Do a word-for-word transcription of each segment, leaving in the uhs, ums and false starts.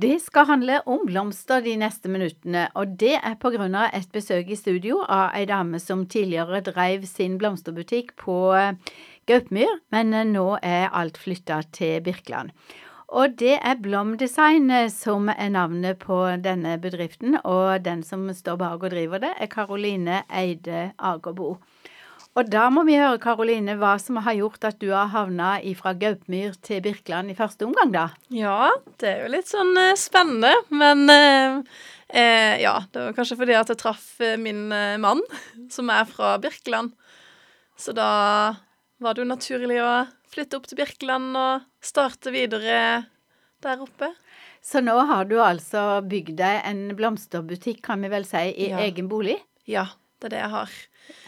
Det skal handle om blomster de neste minuttene, og det er på grunn av et besøk i studio av ei dame som tidligere drev sin blomsterbutikk på Gaupmyr, men nå er alt flyttet til Birkeland. Og det er Blom Design som er navnet på denne bedriften, og den som står bak og driver det er Karoline Eide Agerbo. Og da må vi høre, Karoline, hva som har gjort at du har havnet fra Gaupmyr til Birkeland i første omgang, da? Ja, det er jo litt sånn eh, spennende, men eh, eh, ja, det var kanskje fordi at jeg traff eh, min eh, mann, som er fra Birkeland. Så da var det jo naturlig å flytte opp til Birkeland og starte videre der oppe. Så nå har du altså bygd deg en blomsterbutikk, kan vi vel si, i Ja. egen bolig? Ja, det er det jeg har.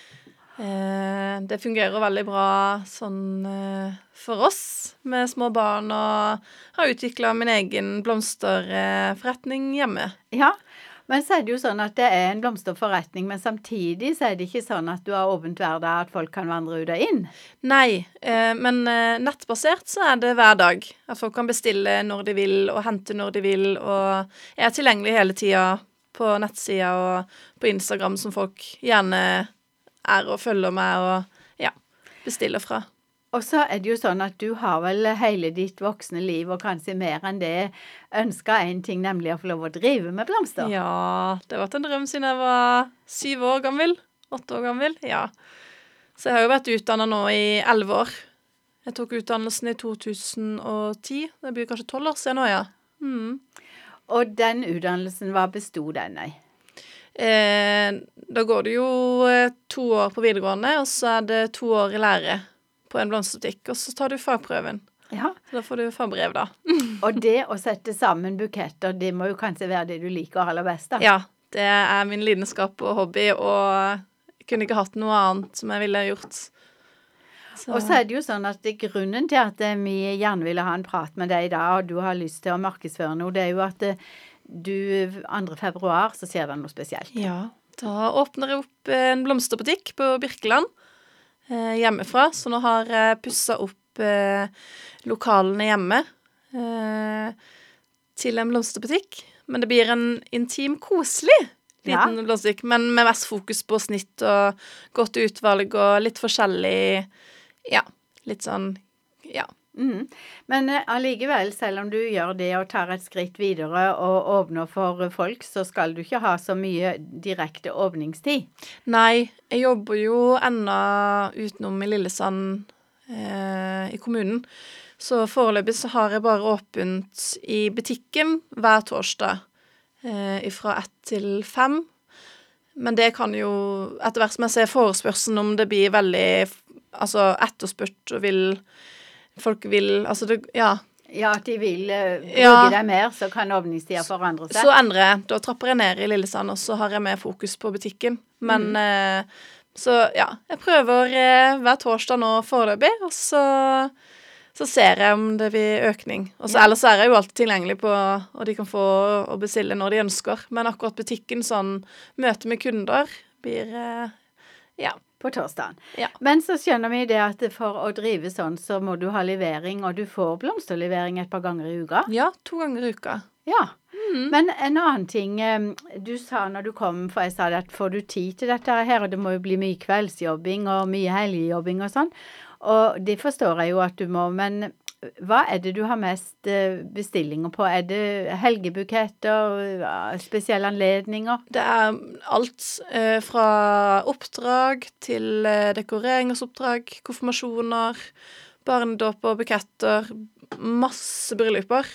Eh, det fungerer veldig bra sånn eh, for oss med små barn, og har utviklet min egen blomsterforretning hjemme. Ja, men så er det jo sånn at det er en blomsterforretning, men samtidig så er det ikke sånn at du har åpent hver dag at folk kan vandre ut og inn. Nei, eh, men eh, nettbasert så er det hver dag. At folk kan bestille når de vil, og hente når de vil, og jeg er tilgjengelig hele tiden på nettsida og på Instagram, som folk gjerne er og følger meg og ja, bestiller fra. Og så er det jo sånn at du har vel hele ditt voksne liv, og kanskje mer enn det, ønsket en ting, nemlig å få lov å drive med blomster. Ja, det har vært en drøm siden jeg var syv år gammel, åtte år gammel, ja. Så jeg har jo vært utdannet nå i elleve år. Jeg tok utdannelsen i to tusen og ti, det blir kanskje tolv år siden nå, ja. Mm. Og den utdannelsen, hva bestod den i? Eh, da går det jo eh, to år på videregående, og så er det to år i lære på en blomsterbutikk, og så tar du fagprøven. Ja. Så da får du fagbrev da. Og det å sette sammen buketter, det må jo kanskje være det du liker aller best, da. Ja, det er min lidenskap og hobby, og jeg kunne ikke hatt noe annet som jeg ville gjort. Så. Og så er det jo sånn at det, grunnen til at vi gjerne ville ha en prat med deg da, og du har lyst til å markedsføre noe, det er jo at det, du, andre februar, så skjer det noe spesielt. Ja, da åpner jeg opp en blomsterbutikk på Birkeland eh, hjemmefra, så nå har jeg pusset opp eh, lokalene hjemme eh, til en blomsterbutikk. Men det blir en intim, koselig liten Ja. blomsterbutikk, men med mest fokus på snitt og godt utvalg og litt forskjellig, ja, litt sånn, ja. Mm. Men eh, allikevel, selv om du gjør det og tar et skritt videre og åpner for folk, så skal du ikke ha så mye direkte åpningstid. Nei, jeg jobber jo enda utenom i Lillesand eh, i kommunen. Så foreløpig så har jeg bare åpent i butikken hver torsdag eh, fra ett til fem. Men det kan jo, etter hvert som jeg ser forespørselen om det blir veldig, altså etterspurt og vil, folk vil, altså det, ja. Ja, at de vil uh, bruke Ja. deg mer, så kan åpningstida forandre seg. Så endrer jeg, da trapper jeg ned i Lillesand, og så har jeg mer fokus på butikken. Men, eh, så ja, jeg prøver eh, hver torsdag nå foreløpig, og så, så ser jeg om det blir økning. Og så Ja. ellers er jeg jo alltid tilgjengelig på, og de kan få å bestille når de ønsker. Men akkurat butikken, sånn, møte med kunder, blir, eh, ja. På torsdagen. Ja. Men så skjønner vi det at for å drive sånn, så må du ha levering, og du får blomsterlevering et par ganger i uka. Ja, to ganger i uka. Ja. Men en annen ting, eh, du sa når du kom, for jeg sa det at får du tid til dette her, og det må jo bli mye kveldsjobbing og mye helgejobbing og sånn, og det forstår jeg jo at du må, men hva er det du har mest eh, bestillinger på? Er det helgebuketter, ja, spesielle anledninger? Det er alt eh, fra oppdrag til eh, dekoreringsoppdrag, konfirmasjoner, barnedåp og buketter, masse brylluper.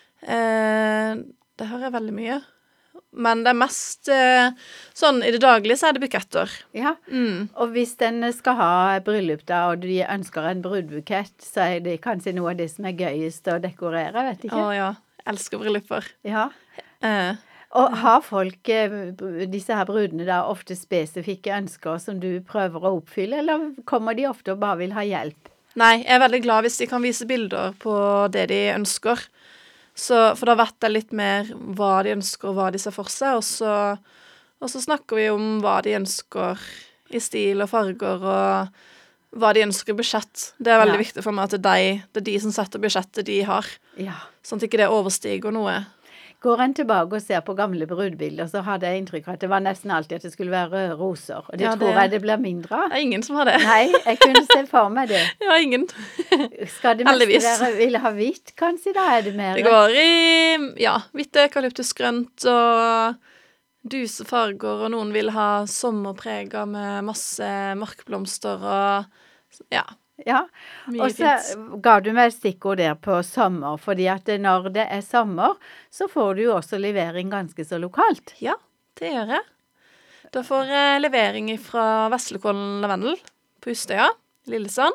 Eh, det har jeg veldig mye. Men det er mest eh, sånn, i det daglige så er det buketter. Ja, Mm. og hvis den skal ha bryllup da, og de ønsker en brudbukett, så er det kanskje noe av det som er gøyest å dekorere, vet Å ikke? ja, elsker brylluper. Ja. Eh, Og har folk, eh, disse her brudene da, ofte spesifikke ønsker som du prøver å oppfylle, eller kommer de ofte og bare vil ha hjelp? nei, jeg er veldig glad hvis de kan vise bilder på det de ønsker. Så, for da vet jeg litt mer hva de ønsker og hva de ser for seg, og så, og så snakker vi om hva de ønsker i stil og farger, og hva de ønsker i budsjett. Det er veldig Ja. viktig for meg at det er, de, det er de som setter budsjettet de har, Ja. sånn at ikke det overstiger noe. Går en tilbake og ser på gamle brudebilder, så hadde jeg inntrykk av at det var nesten alltid at det skulle være røde roser. Og det, Ja, tror det- jeg det blir mindre av. Det er ingen som har det. Nei, jeg kunne se for meg det. Ja, ingen. Skal det meste Heldigvis. være, vil ha hvitt, kanskje da er det mer? Det går i, ja, hvitt eukalyptusgrønt og dusefarger, og noen vil ha sommerpreger med masse markblomster og, ja, Ja, mye og så fint. ga du meg stikkord der på sommer, fordi at når det er sommer, så får du jo også levering ganske så lokalt. Ja, det gjør jeg. Da får jeg levering fra Veslekollen Lavendel på Ustøya, Lillesand,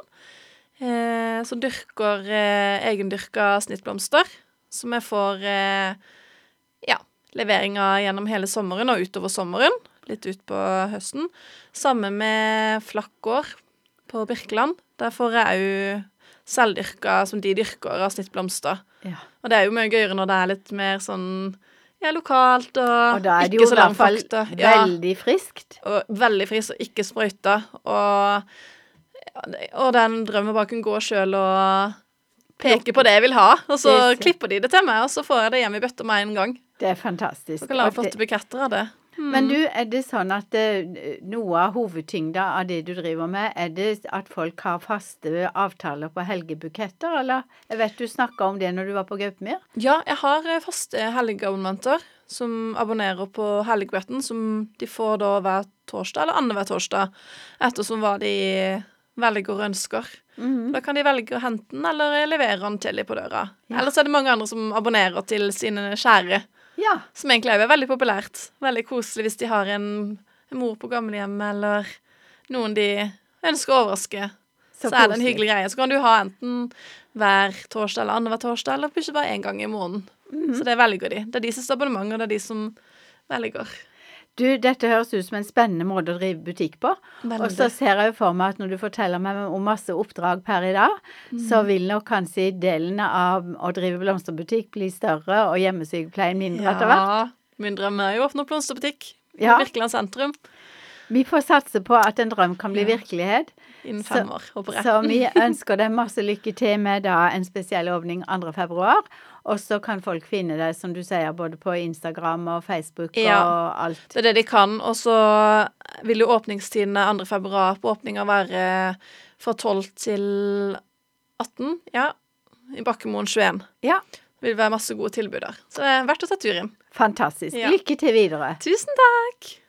eh, som dyrker eh, egendyrka snittblomster, som jeg får eh, ja, levering av gjennom hele sommeren og utover sommeren, litt ut på høsten. Sammen med Flakkår på Birkeland. Der får jeg jo selvdyrka som de dyrker av snittblomster. Ja. Og det er jo mye gøyere når det er litt mer sånn ja, lokalt og, Og da er det ikke jo så i hvert lang fall fakta. Ja, veldig friskt. og veldig fris og ikke sprøyta. Og, ja, det- og den drømmen bare kunne gå selv og peke på det jeg vil ha, og så Det er så- klipper de det til meg, og så får jeg det hjem i bøtta med en gang. Det er fantastisk. Så kan jeg Og lage det- flotte buketter av det. Men du, er det sånn at eh, noe av hovedtyngda av det du driver med, er det at folk har faste avtaler på helgebuketter, eller? Jeg vet du snakket om det når du var på Gaupemyr. Ja, jeg har eh, faste helgeabonnementer som abonnerer på helgebøtten, som de får da hver torsdag, eller annenhver torsdag, ettersom hva de velger og ønsker. Da kan de velge å hente den, eller levere den til de på døra. Ja. Ellers er det mange andre som abonnerer til sine kjære, Ja. som egentlig er veldig populært. Veldig koselig hvis de har en, en mor på gamlehjem, eller noen de ønsker å overraske. Så, Så er det en koselig. hyggelig greie. Så kan du ha enten hver torsdag eller annenhver torsdag, eller plutselig bare en gang i måneden. Så det velger de. Det er de som har abonnement, og det er de som velger. Du, dette høres ut som en spennende måte å drive butikk på. Veldig. Og så ser jeg jo for meg at når du forteller meg om masse oppdrag per i dag, så vil nok kanskje delen av å drive blomsterbutikk bli større, og hjemmesykepleien mindre etter hvert. Ja, min drøm er jo å åpne opp blomsterbutikk i Ja. Birkeland sentrum Vi får satse på at en drøm kan bli Ja. virkelighet. innen Så- fem år, håper jeg. Så vi ønsker deg masse lykke til med da en spesiell åpning andre februar. Og så kan folk finne deg, som du sier, både på Instagram og Facebook Ja. og alt. Det er det de kan, og så vil jo åpningstidene andre februar på åpninga være fra tolv til atten, ja, i Bakkemoen tjueen. Ja, Det vil være masse gode tilbud der. Så det er verdt å ta turen. fantastisk. Ja. Lykke til videre. Tusen takk!